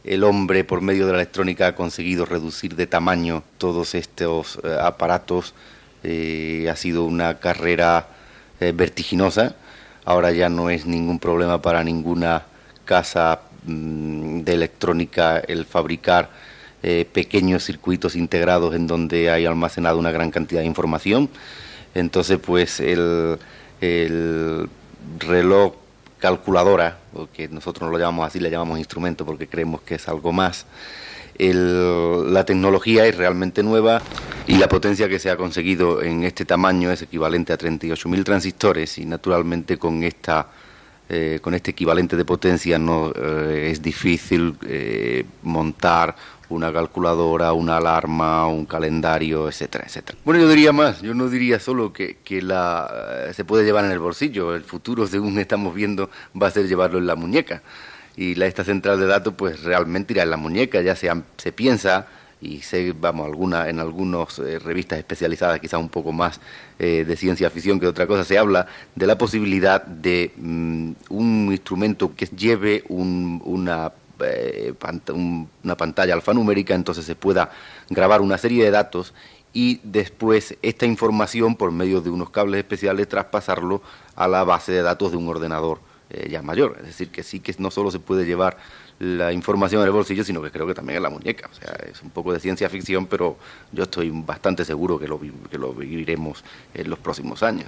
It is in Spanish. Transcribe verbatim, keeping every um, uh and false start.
El hombre, por medio de la electrónica, ha conseguido reducir de tamaño todos estos eh, aparatos. Eh, ha sido una carrera eh, vertiginosa. Ahora ya no es ningún problema para ninguna casa mmm, de electrónica el fabricar eh, pequeños circuitos integrados en donde hay almacenado una gran cantidad de información. Entonces, pues el, el reloj calculadora, porque nosotros no lo llamamos así, le llamamos instrumento porque creemos que es algo más. El, la tecnología es realmente nueva y la potencia que se ha conseguido en este tamaño es equivalente a treinta y ocho mil transistores, y naturalmente con esta eh, con este equivalente de potencia no eh, es difícil eh, montar una calculadora, una alarma, un calendario, etcétera, etcétera. Bueno, yo diría más, yo no diría solo que, que la eh, se puede llevar en el bolsillo. El futuro, según estamos viendo, va a ser llevarlo en la muñeca. Y la esta central de datos, pues realmente irá en la muñeca. Ya se, se piensa, y sé, vamos, alguna, en algunas eh, revistas especializadas, quizás un poco más eh, de ciencia ficción que otra cosa, se habla de la posibilidad de mm, un instrumento que lleve un, una Eh, pant- un, una pantalla alfanumérica, entonces se pueda grabar una serie de datos y después esta información, por medio de unos cables especiales, traspasarlo a la base de datos de un ordenador eh, ya mayor. Es decir, que sí que no solo se puede llevar la información en el bolsillo, sino que creo que también en la muñeca. O sea, es un poco de ciencia ficción, pero yo estoy bastante seguro que lo, vi- que lo viviremos en los próximos años.